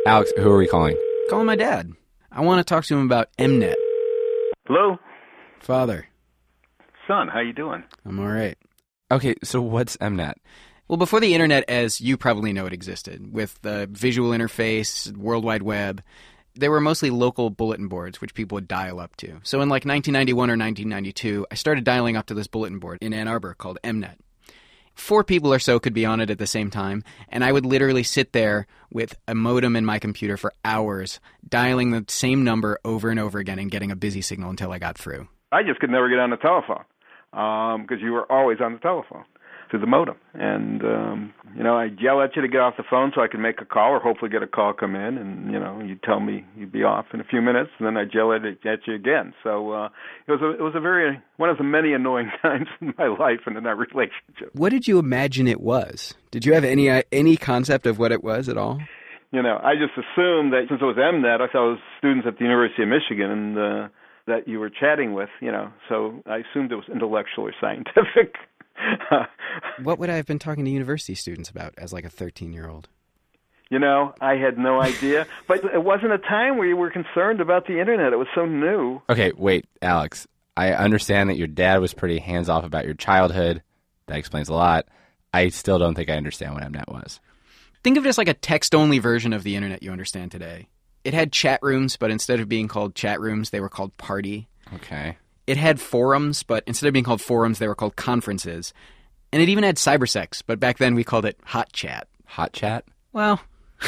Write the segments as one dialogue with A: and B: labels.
A: Alex, who are we calling?
B: Calling my dad. I want to talk to him about Mnet.
C: Hello?
B: Father.
C: Son, how you doing?
B: I'm all right.
A: Okay, so what's Mnet?
B: Well, before the internet, as you probably know it existed, with the visual interface, World Wide Web, there were mostly local bulletin boards, which people would dial up to. So in like 1991 or 1992, I started dialing up to this bulletin board in Ann Arbor called Mnet. 4 people or so could be on it at the same time, and I would literally sit there with a modem in my computer for hours, dialing the same number over and over again and getting a busy signal until I got through.
C: I just could never get on the telephone because you were always on the telephone through the modem. And, I'd yell at you to get off the phone so I could make a call or hopefully get a call come in. And, you'd tell me you'd be off in a few minutes, and then I'd yell at you again. So it was a very one of the many annoying times in my life and in that relationship.
B: What did you imagine it was? Did you have any concept of what it was at all?
C: I just assumed that since it was Mnet, I thought it was students at the University of Michigan and that you were chatting with, so I assumed it was intellectual or scientific.
B: What would I have been talking to university students about as like a 13-year-old?
C: I had no idea. But it wasn't a time where you were concerned about the internet. It was so new.
A: Okay, wait, Alex. I understand that your dad was pretty hands-off about your childhood. That explains a lot. I still don't think I understand what Mnet was.
B: Think of it as like a text-only version of the internet you understand today. It had chat rooms, but instead of being called chat rooms, they were called party.
A: Okay.
B: It had forums, but instead of being called forums, they were called conferences. And it even had cybersex, but back then we called it hot chat.
A: Hot chat?
B: Well,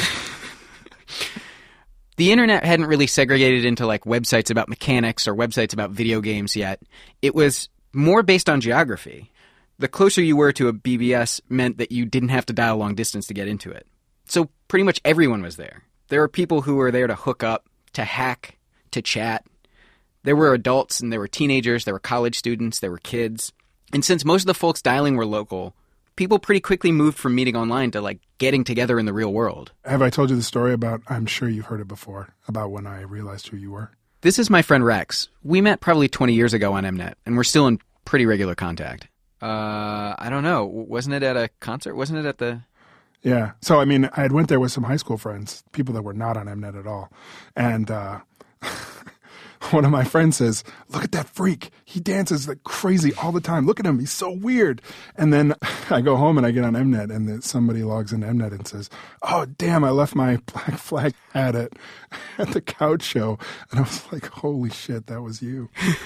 B: the internet hadn't really segregated into like websites about mechanics or websites about video games yet. It was more based on geography. The closer you were to a BBS meant that you didn't have to dial long distance to get into it. So pretty much everyone was there. There were people who were there to hook up, to hack, to chat. There were adults and there were teenagers, there were college students, there were kids. And since most of the folks dialing were local, people pretty quickly moved from meeting online to like getting together in the real world.
D: Have I told you the story about, I'm sure you've heard it before, about when I realized who you were?
B: This is my friend Rex. We met probably 20 years ago on Mnet, and we're still in pretty regular contact. I don't know. Wasn't it at a concert? Wasn't it at the...
D: Yeah. So, I had went there with some high school friends, people that were not on Mnet at all. And one of my friends says, look at that freak. He dances like crazy all the time. Look at him. He's so weird. And then I go home and I get on Mnet and somebody logs into Mnet and says, oh, damn, I left my Black Flag hat at the couch show. And I was like, holy shit, that was you.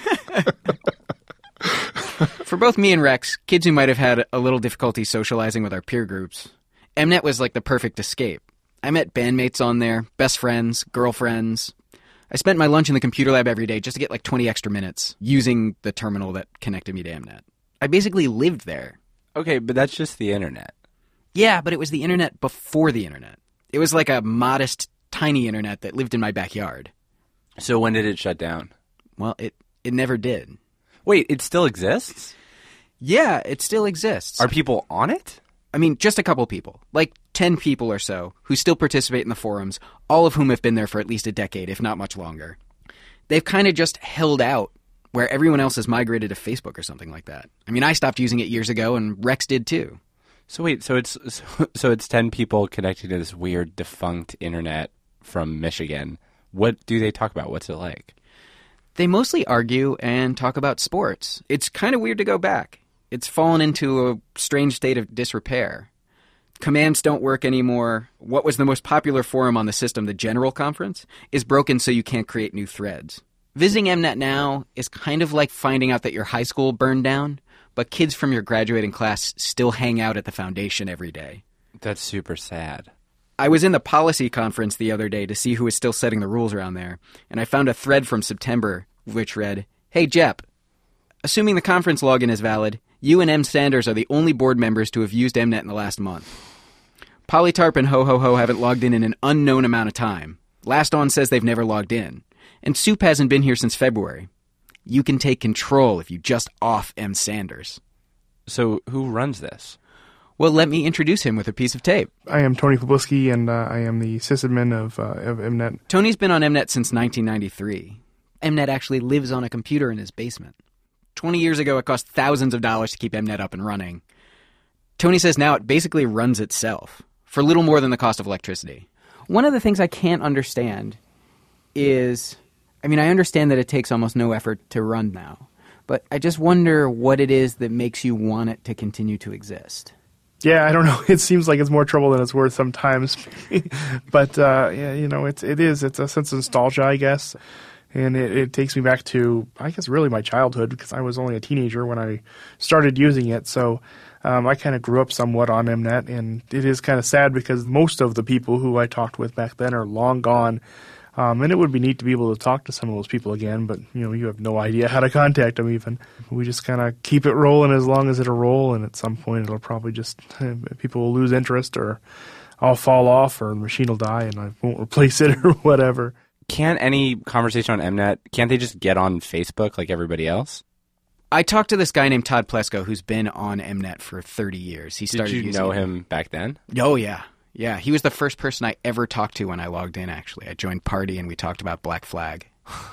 B: For both me and Rex, kids who might have had a little difficulty socializing with our peer groups, Mnet was like the perfect escape. I met bandmates on there, best friends, girlfriends. I spent my lunch in the computer lab every day just to get like 20 extra minutes using the terminal that connected me to Mnet. I basically lived there.
A: Okay, but that's just the internet.
B: Yeah, but it was the internet before the internet. It was like a modest, tiny internet that lived in my backyard.
A: So when did it shut down?
B: Well, it never did.
A: Wait, it still exists?
B: Yeah, it still exists.
A: Are people on it?
B: I mean, just a couple people, like 10 people or so, who still participate in the forums, all of whom have been there for at least a decade, if not much longer. They've kind of just held out where everyone else has migrated to Facebook or something like that. I mean, I stopped using it years ago, and Rex did too.
A: So wait, so it's 10 people connected to this weird defunct internet from Michigan. What do they talk about? What's it like?
B: They mostly argue and talk about sports. It's kind of weird to go back. It's fallen into a strange state of disrepair. Commands don't work anymore. What was the most popular forum on the system, the General Conference, is broken so you can't create new threads. Visiting Mnet now is kind of like finding out that your high school burned down, but kids from your graduating class still hang out at the foundation every day.
A: That's super sad.
B: I was in the policy conference the other day to see who was still setting the rules around there, and I found a thread from September which read, "Hey, Jep, assuming the conference login is valid, you and M. Sanders are the only board members to have used Mnet in the last month. Polytarp and Ho Ho Ho haven't logged in an unknown amount of time. Last On says they've never logged in. And Soup hasn't been here since February. You can take control if you just off M. Sanders."
A: So who runs this?
B: Well, let me introduce him with a piece of tape.
E: I am Tony Pobliski, and I am the sysadmin of Mnet.
B: Tony's been on Mnet since 1993. Mnet actually lives on a computer in his basement. 20 years ago, it cost thousands of dollars to keep Mnet up and running. Tony says now it basically runs itself, for little more than the cost of electricity. One of the things I can't understand is, I understand that it takes almost no effort to run now, but I just wonder what it is that makes you want it to continue to exist.
E: Yeah, I don't know. It seems like it's more trouble than it's worth sometimes. But, it's a sense of nostalgia, I guess. And it takes me back to, I guess, really my childhood, because I was only a teenager when I started using it. So I kind of grew up somewhat on Mnet, and it is kind of sad because most of the people who I talked with back then are long gone. And it would be neat to be able to talk to some of those people again, but, you have no idea how to contact them even. We just kind of keep it rolling as long as it'll roll, and at some point it'll probably just, people will lose interest, or I'll fall off, or the machine will die and I won't replace it or whatever.
A: Can't any conversation on Mnet, can't they just get on Facebook like everybody else?
B: I talked to this guy named Todd Plesko who's been on Mnet for 30 years. He started
A: Did you know him back then?
B: Oh, yeah. Yeah, he was the first person I ever talked to when I logged in, actually. I joined Party and we talked about Black Flag.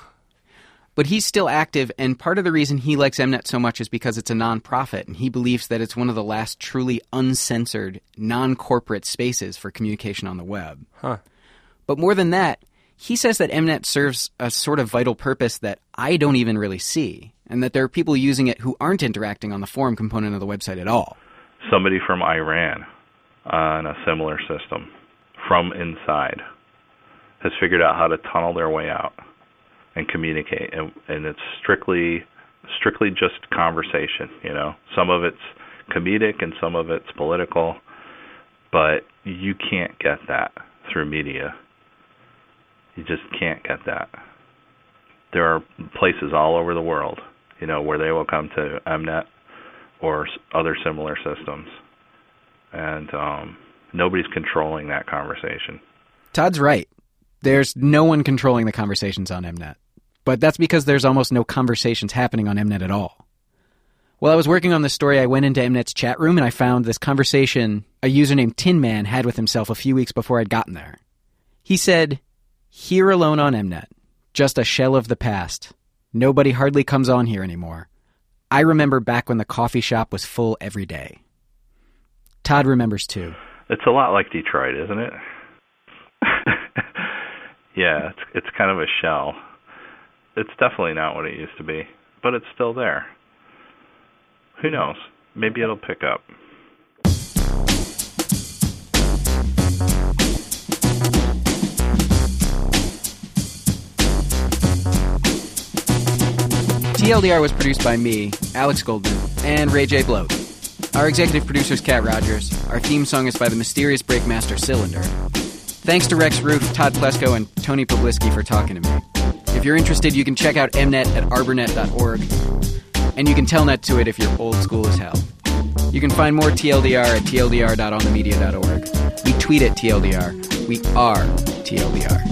B: But he's still active, and part of the reason he likes Mnet so much is because it's a nonprofit, and he believes that it's one of the last truly uncensored, non-corporate spaces for communication on the web.
A: Huh.
B: But more than that, he says that Mnet serves a sort of vital purpose that I don't even really see, and that there are people using it who aren't interacting on the forum component of the website at all.
F: Somebody from Iran on a similar system from inside has figured out how to tunnel their way out and communicate, and it's strictly just conversation. Some of it's comedic and some of it's political, but you can't get that through media. You just can't get that. There are places all over the world, where they will come to Mnet or other similar systems, and nobody's controlling that conversation.
B: Todd's right. There's no one controlling the conversations on Mnet. But that's because there's almost no conversations happening on Mnet at all. While I was working on this story, I went into Mnet's chat room and I found this conversation a user named Tin Man had with himself a few weeks before I'd gotten there. He said, "Here alone on Mnet, just a shell of the past. Nobody hardly comes on here anymore. I remember back when the coffee shop was full every day." Todd remembers too.
F: It's a lot like Detroit, isn't it? Yeah, it's kind of a shell. It's definitely not what it used to be, but it's still there. Who knows? Maybe it'll pick up.
B: TLDR was produced by me, Alex Goldman, and Ray J. Bloat. Our executive producer is Kat Rogers. Our theme song is by the mysterious Breakmaster Cylinder. Thanks to Rex Roof, Todd Plesko, and Tony Publiski for talking to me. If you're interested, you can check out Mnet at arbornet.org, and you can telnet to it if you're old school as hell. You can find more TLDR at tldr.onthemedia.org. We tweet at TLDR. We are TLDR.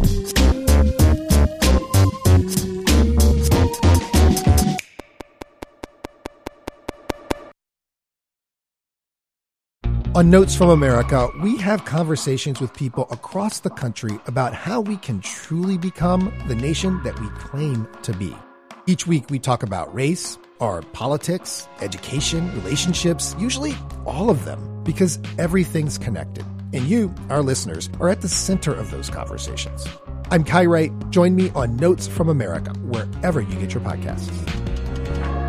G: On Notes from America, we have conversations with people across the country about how we can truly become the nation that we claim to be. Each week we talk about race, or politics, education, relationships, usually all of them, because everything's connected. And you, our listeners, are at the center of those conversations. I'm Kai Wright. Join me on Notes from America, wherever you get your podcasts.